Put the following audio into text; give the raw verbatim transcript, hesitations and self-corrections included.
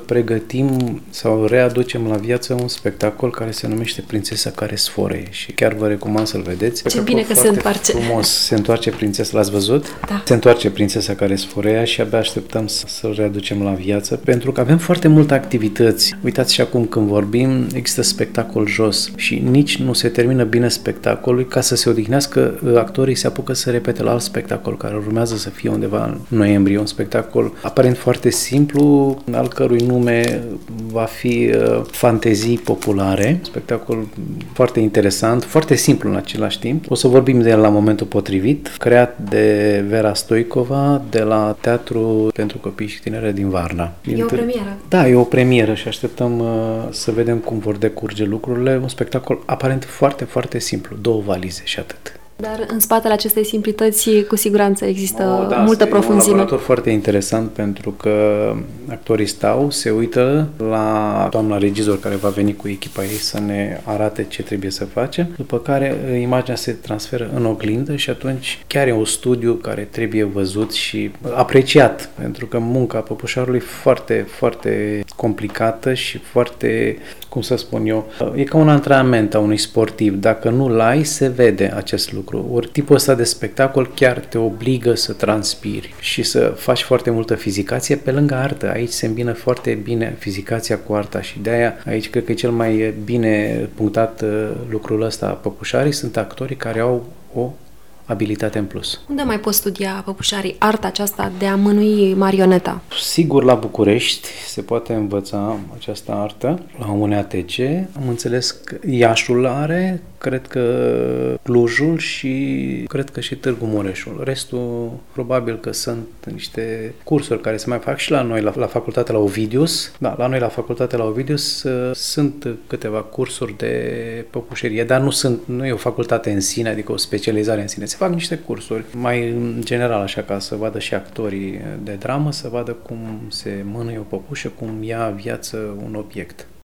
pregătim sau readucem la viață un spectacol care se numește Prințesa care sforeie și chiar vă recomand să-l vedeți. Ce bine că se întoarce. Frumos, se întoarce prințesa, l-ați văzut? Da. Se întoarce Prințesa care sforeia și abia așteptăm să, să-l readucem la viață, pentru că avem foarte multe activități. Uitați și acum când vorbim, există spectacol jos și nici nu se termină bine spectacolul ca să se odihnească, actorii se apucă să repete la alt spectacol care urmează să fie undeva în noiembrie, un spectacol aparent foarte simplu, al cărui nume va fi uh, Fantezii populare, spectacol foarte interesant, foarte simplu în același timp. O să vorbim de el la momentul potrivit, creat de Vera Stoicova de la Teatru pentru Copii și Tinere din Varna. E o premieră. Da, e o premieră și așteptăm uh, să vedem cum vor decurge lucrurile. Un spectacol aparent foarte, foarte simplu, două valize și atât. Dar în spatele acestei simplități, cu siguranță există o, da, multă profunzime. E un laborator foarte interesant pentru că actorii stau, se uită la doamna regizor care va veni cu echipa ei să ne arate ce trebuie să facem, după care imaginea se transferă în oglindă și atunci chiar e un studiu care trebuie văzut și apreciat, pentru că munca păpușarului e foarte, foarte complicată și foarte, cum să spun eu, e ca un antrenament a unui sportiv. Dacă nu-l ai, se vede acest lucru. Ori tipul ăsta de spectacol chiar te obligă să transpiri și să faci foarte multă fizicație pe lângă artă. Aici se îmbină foarte bine fizicația cu arta și de-aia aici cred că e cel mai bine punctat lucrul ăsta. Păpușarii sunt actorii care au o abilitate în plus. Unde mai poți studia păpușarii arta aceasta de a mânui marioneta? Sigur, la București se poate învăța această artă, la U N A T G. Am înțeles că Iașul are, cred că Clujul și cred că și Târgu Mureșul. Restul, probabil că sunt niște cursuri care se mai fac și la noi, la, la facultatea la Ovidius. Da, la noi la facultatea la Ovidius uh, sunt câteva cursuri de păpușerie, dar nu sunt, nu e o facultate în sine, adică o specializare în sine. Se fac niște cursuri, mai în general, așa, ca să vadă și actorii de dramă, să vadă cum se mânuie o păpușă, cum ia viață un obiect.